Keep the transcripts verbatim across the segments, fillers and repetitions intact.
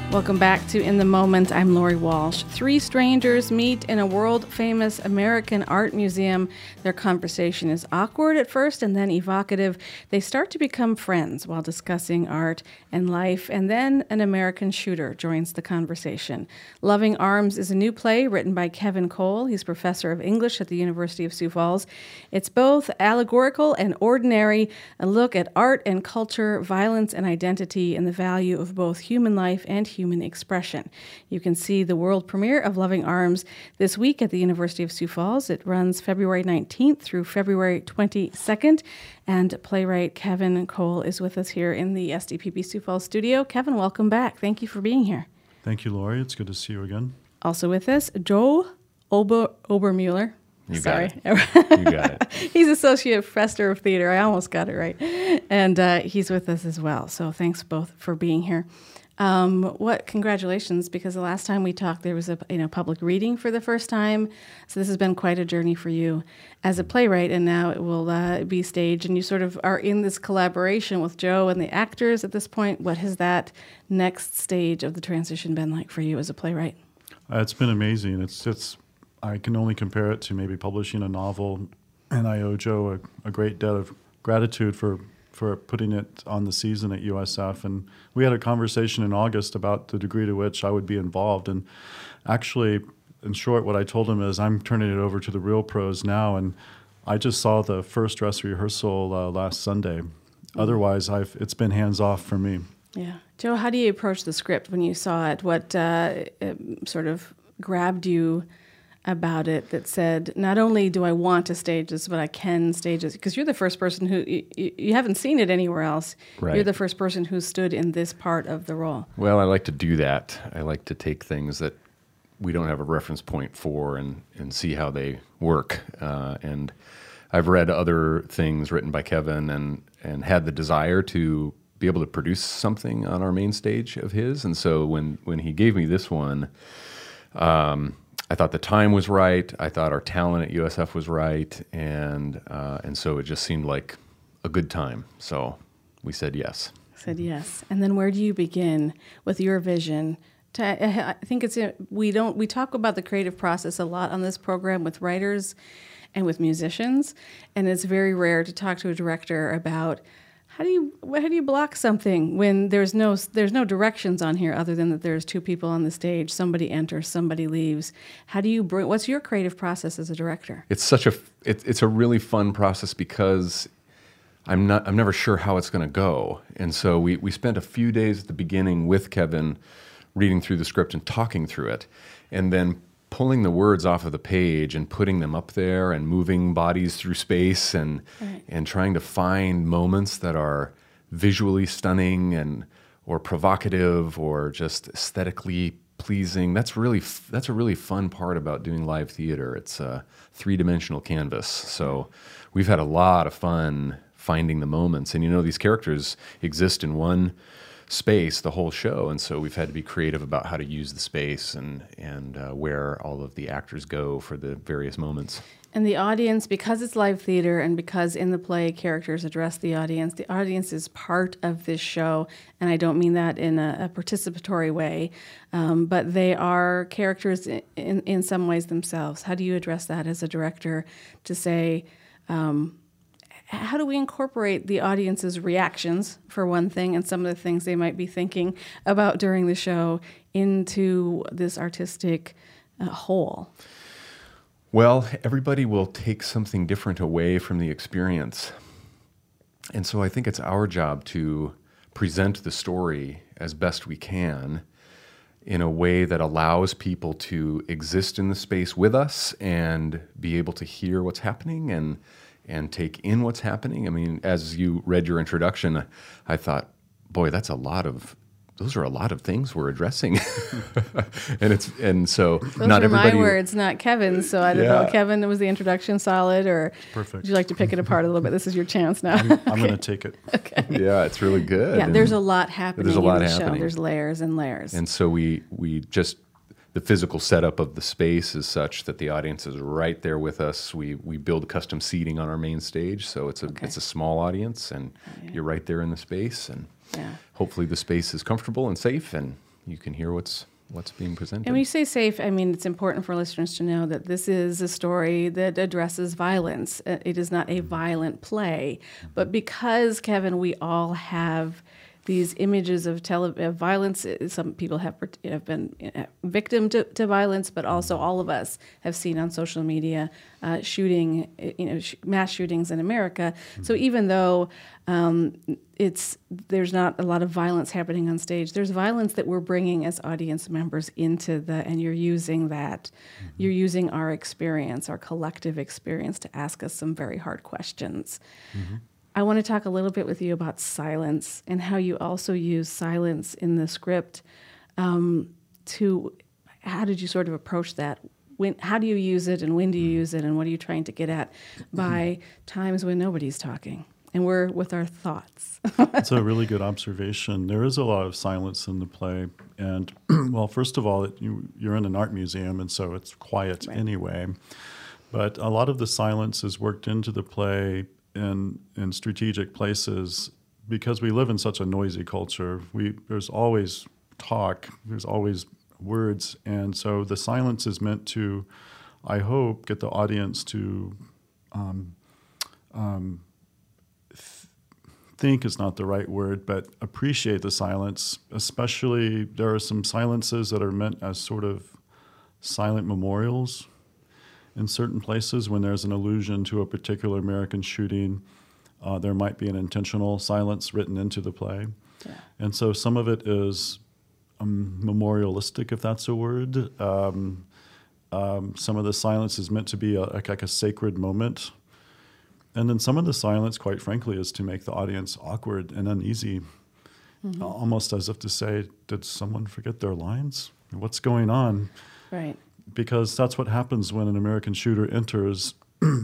Welcome back to In the Moment. I'm Lori Walsh. Three strangers meet in a world-famous American art museum. Their conversation is awkward at first and then evocative. They start to become friends while discussing art and life, and then an American shooter joins the conversation. Loving Arms is a new play written by Kevin Cole. He's professor of English at the University of Sioux Falls. It's both allegorical and ordinary, a look at art and culture, violence and identity, and the value of both human life and human expression. You can see the world premiere of Loving Arms this week at the University of Sioux Falls. It runs February nineteenth through February twenty-second, and playwright Kevin Cole is with us here in the S D P B Sioux Falls studio. Kevin, welcome back. Thank you for being here. Thank you, Lori. It's good to see you again. Also with us, Joe Ober Obermuller. You Sorry. got it. You got it. He's Associate Professor of Theater. I almost got it right. And uh, he's with us as well. So thanks both for being here. Um, what congratulations, because the last time we talked, there was a you know public reading for the first time. So this has been quite a journey for you as a playwright, and now it will uh, be staged. And you sort of are in this collaboration with Joe and the actors at this point. What has that next stage of the transition been like for you as a playwright? Uh, it's been amazing. It's it's I can only compare it to maybe publishing a novel, and I owe Joe a, a great debt of gratitude for. for putting it on the season at U S F. And we had a conversation in August about the degree to which I would be involved. And actually, in short, what I told him is I'm turning it over to the Real Pros now. And I just saw the first dress rehearsal uh, last Sunday. Mm-hmm. Otherwise, I've it's been hands off for me. Yeah. Joe, how do you approach the script when you saw it? What uh, it sort of grabbed you about it that said, not only do I want to stage this, but I can stage this? Because you're the first person who, you, you haven't seen it anywhere else. Right. You're the first person who stood in this part of the role. Well, I like to do that. I like to take things that we don't have a reference point for and, and see how they work. Uh, and I've read other things written by Kevin and, and had the desire to be able to produce something on our main stage of his. And so when, when he gave me this one, um, I thought the time was right. I thought our talent at U S F was right, and uh, and so it just seemed like a good time. So we said yes. Said yes. And then where do you begin with your vision? To, I think it's we don't we talk about the creative process a lot on this program with writers and with musicians, and it's very rare to talk to a director about How do you how do you block something when there's no there's no directions on here other than that there's two people on the stage, somebody enters, somebody leaves. How do you bring? What's your creative process as a director? It's such a it, it's a really fun process because I'm not I'm never sure how it's going to go, and so we we spent a few days at the beginning with Kevin, reading through the script and talking through it, and then pulling the words off of the page and putting them up there and moving bodies through space and right. and trying to find moments that are visually stunning and or provocative or just aesthetically pleasing. That's really that's a really fun part about doing live theater. It's a three-dimensional canvas. So we've had a lot of fun finding the moments. And you know, these characters exist in one space the whole show, and so we've had to be creative about how to use the space and and uh, where all of the actors go for the various moments. And the audience, because it's live theater and because in the play characters address the audience, the audience is part of this show, and I don't mean that in a, a participatory way, um, but they are characters in, in, in some ways themselves. How do you address that as a director to say, um, how do we incorporate the audience's reactions, for one thing, and some of the things they might be thinking about during the show into this artistic uh, whole? Well, everybody will take something different away from the experience. And so I think it's our job to present the story as best we can in a way that allows people to exist in the space with us and be able to hear what's happening and and take in what's happening. I mean, as you read your introduction, I thought, boy, that's a lot of, those are a lot of things we're addressing. and it's and so those not are everybody. my words, not Kevin's. So I don't Yeah. know, Kevin, was the introduction solid, or Perfect. would you like to pick it apart a little bit? This is your chance now. I'm, I'm going to take it. Okay. Yeah, it's really good. Yeah, And there's a lot happening there's a lot in the show. happening. There's layers and layers. And so we we just, the physical setup of the space is such that the audience is right there with us. We we build custom seating on our main stage, so it's a Okay. it's a small audience, and Oh, yeah. you're right there in the space, and Yeah. hopefully the space is comfortable and safe, and you can hear what's what's being presented. And when you say safe, I mean, it's important for listeners to know that this is a story that addresses violence. Uh, It is not a violent play. But because, Kevin, we all have these images of, tele- of violence, uh, some people have, have been uh, victim to, to violence, but also all of us have seen on social media uh, shooting, uh, you know, sh- mass shootings in America. Mm-hmm. So even though um, it's there's not a lot of violence happening on stage, there's violence that we're bringing as audience members into the, and you're using that, mm-hmm. you're using our experience, our collective experience, to ask us some very hard questions. Mm-hmm. I want to talk a little bit with you about silence and how you also use silence in the script. Um, to how did you sort of approach that? When, how do you use it, and when do you use it, and what are you trying to get at by times when nobody's talking and we're with our thoughts? That's a really good observation. There is a lot of silence in the play, and well, first of all, it, you, you're in an art museum, and so it's quiet right. anyway. But a lot of the silence is worked into the play in in strategic places because we live in such a noisy culture. We there's always talk, there's always words, and so the silence is meant to, I hope, get the audience to um, um, th- think is not the right word, but appreciate the silence. Especially, there are some silences that are meant as sort of silent memorials. In certain places, when there's an allusion to a particular American shooting, uh, there might be an intentional silence written into the play. Yeah. And so some of it is um, memorialistic, if that's a word. Um, um, some of the silence is meant to be a, like a sacred moment. And then some of the silence, quite frankly, is to make the audience awkward and uneasy, mm-hmm. almost as if to say, did someone forget their lines? What's going on? Right. Because that's what happens when an American shooter enters a,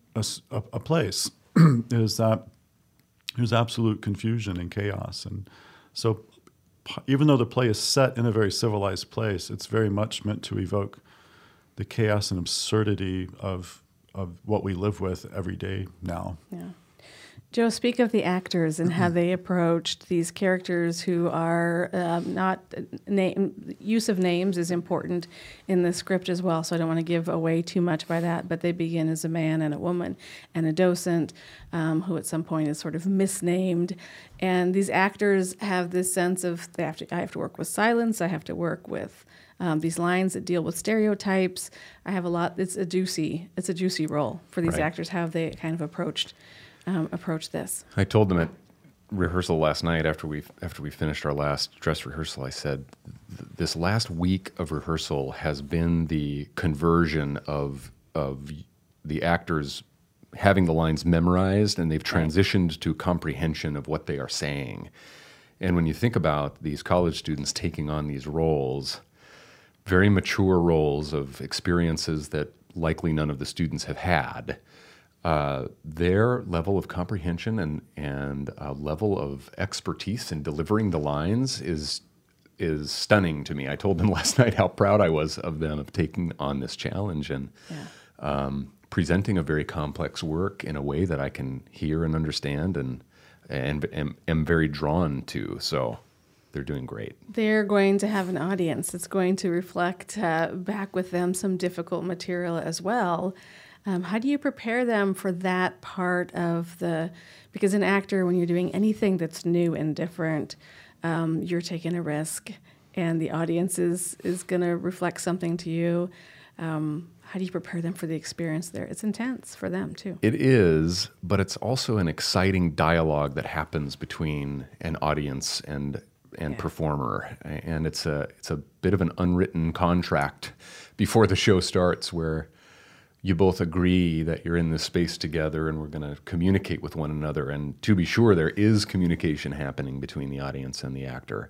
a, a place, is that there's absolute confusion and chaos. And so even though the play is set in a very civilized place, it's very much meant to evoke the chaos and absurdity of of what we live with every day now. Yeah. Joe, speak of the actors and how they approached these characters who are um, not name use of names is important in the script as well. So I don't want to give away too much by that. But they begin as a man and a woman and a docent um, who at some point is sort of misnamed. And these actors have this sense of they have to. I have to work with silence. I have to work with um, these lines that deal with stereotypes. I have a lot. It's a juicy. It's a juicy role for these right. actors. How they kind of approached. Um, approach this. I told them at rehearsal last night after we after we finished our last dress rehearsal, I said, this last week of rehearsal has been the conversion of of the actors having the lines memorized, and they've transitioned right. to comprehension of what they are saying. And when you think about these college students taking on these roles, very mature roles of experiences that likely none of the students have had, Uh, their level of comprehension and and uh, level of expertise in delivering the lines is is stunning to me. I told them last night how proud I was of them of taking on this challenge and yeah. um, presenting a very complex work in a way that I can hear and understand and and am, am very drawn to. So they're doing great. They're going to have an audience. It's going to reflect uh, back with them some difficult material as well. Um, how do you prepare them for that part of the, because an actor, when you're doing anything that's new and different, um, you're taking a risk and the audience is, is going to reflect something to you. Um, how do you prepare them for the experience there? It's intense for them too. It is, but it's also an exciting dialogue that happens between an audience and and yeah. performer. And it's a, it's a bit of an unwritten contract before the show starts where you both agree that you're in this space together and we're going to communicate with one another. And to be sure, there is communication happening between the audience and the actor.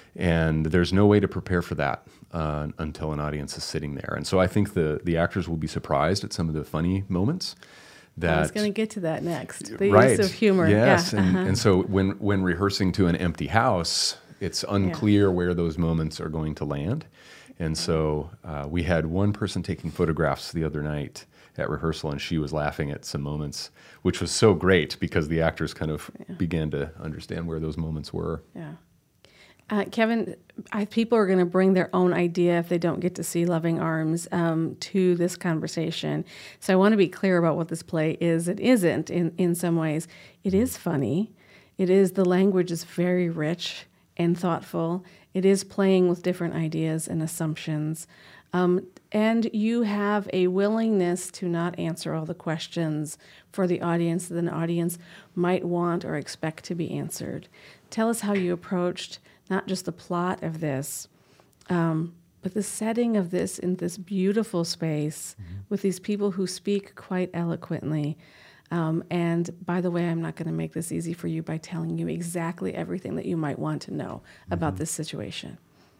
And there's no way to prepare for that uh, until an audience is sitting there. And so I think the, the actors will be surprised at some of the funny moments. That, I was going to get to that next. The right. use of humor. Yes. Yeah. And, uh-huh. and so when, when rehearsing to an empty house, it's unclear yeah. where those moments are going to land. And so uh, we had one person taking photographs the other night at rehearsal, and she was laughing at some moments, which was so great because the actors kind of yeah. began to understand where those moments were. Yeah. Uh, Kevin, I, people are going to bring their own idea if they don't get to see Loving Arms um, to this conversation. So I want to be clear about what this play is. It isn't in, in some ways. It is funny. It is, the language is very rich and thoughtful. It is playing with different ideas and assumptions. Um, and you have a willingness to not answer all the questions for the audience that an audience might want or expect to be answered. Tell us how you approached not just the plot of this, um, but the setting of this in this beautiful space mm-hmm. with these people who speak quite eloquently. Um, and by the way, I'm not going to make this easy for you by telling you exactly everything that you might want to know mm-hmm. about this situation.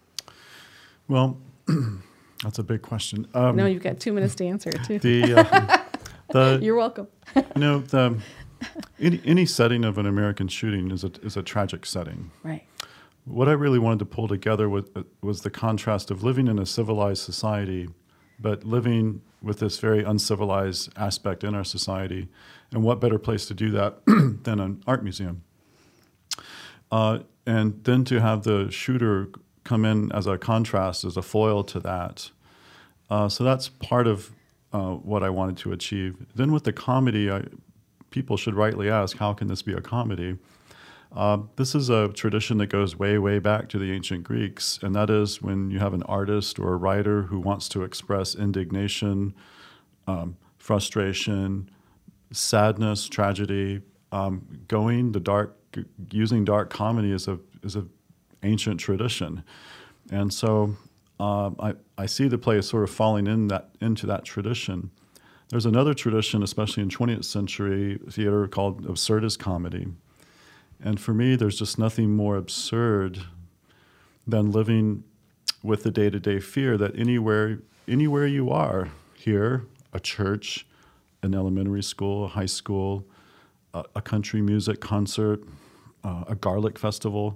Well, that's a big question. Um, no, you've got two minutes to answer it, too. The, uh, the, You're welcome. you know, the, any, any setting of an American shooting is a, is a tragic setting. Right. What I really wanted to pull together was, was the contrast of living in a civilized society, but living with this very uncivilized aspect in our society. And what better place to do that than an art museum? Uh, and then to have the shooter come in as a contrast, as a foil to that. Uh, so that's part of uh, what I wanted to achieve. Then with the comedy, I, people should rightly ask, how can this be a comedy? Uh, this is a tradition that goes way, way back to the ancient Greeks, and that is when you have an artist or a writer who wants to express indignation, um, frustration, sadness, tragedy, um, going the dark, using dark comedy is a is a ancient tradition, and so uh, I I see the play as sort of falling in that into that tradition. There's another tradition, especially in twentieth century theater, called absurdist comedy. And for me, there's just nothing more absurd than living with the day-to-day fear that anywhere anywhere you are, here, a church, an elementary school, a high school, a, a country music concert, uh, a garlic festival,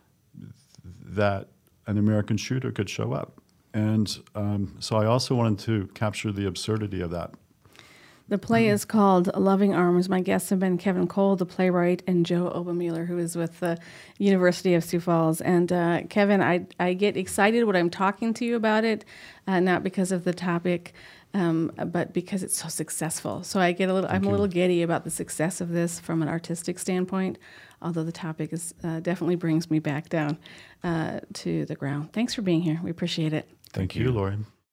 that an American shooter could show up. And um, so I also wanted to capture the absurdity of that. The play is called Loving Arms. My guests have been Kevin Cole, the playwright, and Joe Obermueller, who is with the University of Sioux Falls. And uh, Kevin, I, I get excited when I'm talking to you about it, uh, not because of the topic, um, but because it's so successful. So I get a little, Thank I'm you. a little giddy about the success of this from an artistic standpoint, although the topic is uh, definitely brings me back down uh, to the ground. Thanks for being here. We appreciate it. Thank, Thank you, you, Lauren.